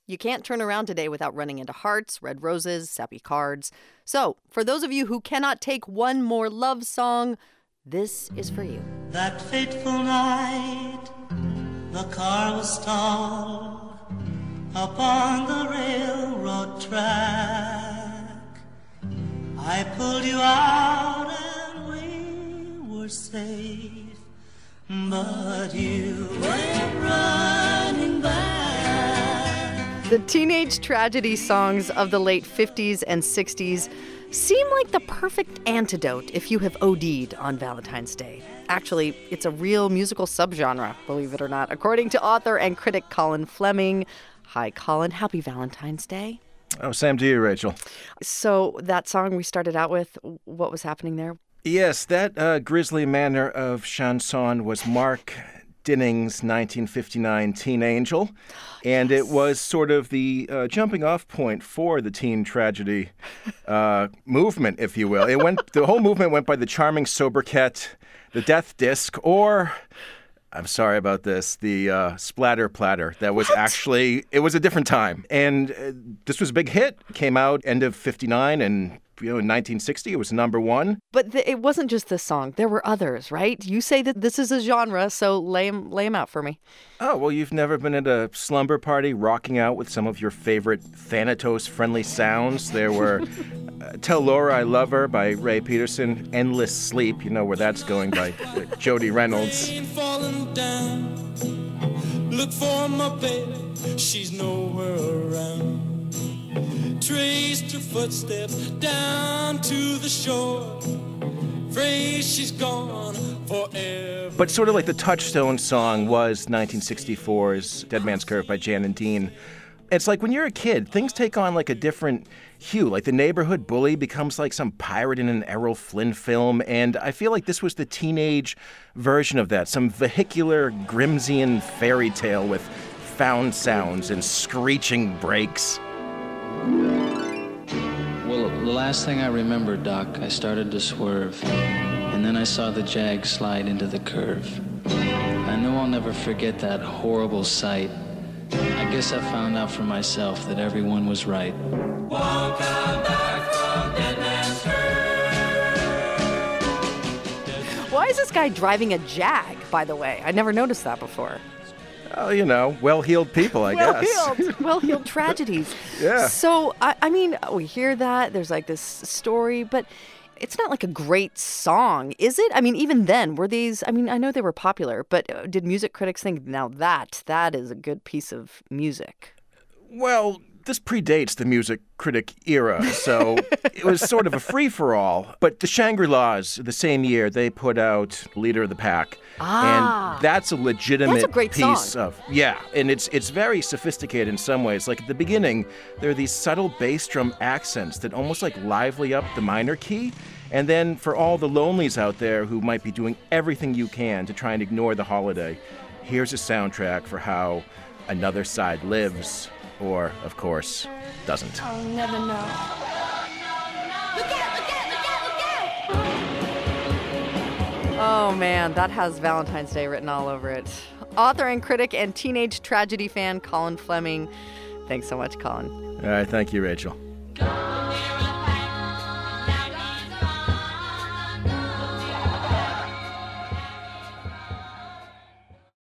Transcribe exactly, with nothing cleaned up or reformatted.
You can't turn around today without running into hearts, red roses, sappy cards. So, for those of you who cannot take one more love song, this is for you. That fateful night, the car was stalled upon the railroad track. I pulled you out and we were safe, but you went running back. The teenage tragedy songs of the late fifties and sixties seem like the perfect antidote if you have O D'd on Valentine's Day. Actually, it's a real musical subgenre, believe it or not, according to author and critic Colin Fleming. Hi, Colin. Happy Valentine's Day. Oh, same to you, Rachel. So that song we started out with, what was happening there? Yes, that uh, grisly manner of chanson was Mark Dinning's nineteen fifty-nine Teen Angel, and yes. It was sort of the uh, jumping-off point for the teen tragedy uh, movement, if you will. It went. The whole movement went by the charming sobriquet, the Death Disc, or, I'm sorry about this, the uh, Splatter Platter. That was what? actually, it was a different time, and uh, this was a big hit. Came out end of fifty-nine, and you know, in nineteen sixty, it was number one. But the, it wasn't just this song. There were others, right? You say that this is a genre, so lay them, lay them out for me. Oh, well, you've never been at a slumber party rocking out with some of your favorite Thanatos-friendly sounds? There were uh, Tell Laura I Love Her by Ray Peterson, Endless Sleep, you know where that's going, by uh, Jody Reynolds. Look for my baby, she's nowhere around. Traced her footsteps down to the shore. Afraid she's gone forever. But sort of like the touchstone song was nineteen sixty-four's Dead Man's Curve by Jan and Dean. It's like when you're a kid, things take on like a different hue. Like the neighborhood bully becomes like some pirate in an Errol Flynn film. And I feel like this was the teenage version of that. Some vehicular Grimsian fairy tale with found sounds and screeching brakes. Well, the last thing I remember, Doc, I started to swerve, and then I saw the Jag slide into the curve. I know I'll never forget that horrible sight. I guess I found out for myself that everyone was right. Won't come back from Dead Man's Curve. Why is this guy driving a Jag, by the way? I never noticed that before. Oh, you know, well-heeled people, I guess. Well-heeled, well-heeled tragedies. Yeah. So, I, I mean, we hear that. There's like this story, but it's not like a great song, is it? I mean, even then, were these, I mean, I know they were popular, but did music critics think, now that, that is a good piece of music? Well, this predates the music critic era, so it was sort of a free-for-all. But the Shangri-Las, the same year, they put out Leader of the Pack. Ah. And that's a legitimate that's a great piece song. of, yeah, and it's it's very sophisticated in some ways. Like at the beginning, there are these subtle bass drum accents that almost like lively up the minor key. And then for all the lonelies out there who might be doing everything you can to try and ignore the holiday, here's a soundtrack for how another side lives, or, of course, doesn't. I'll never know. Oh, man, that has Valentine's Day written all over it. Author and critic and teenage tragedy fan Colin Fleming. Thanks so much, Colin. All right, thank you, Rachel.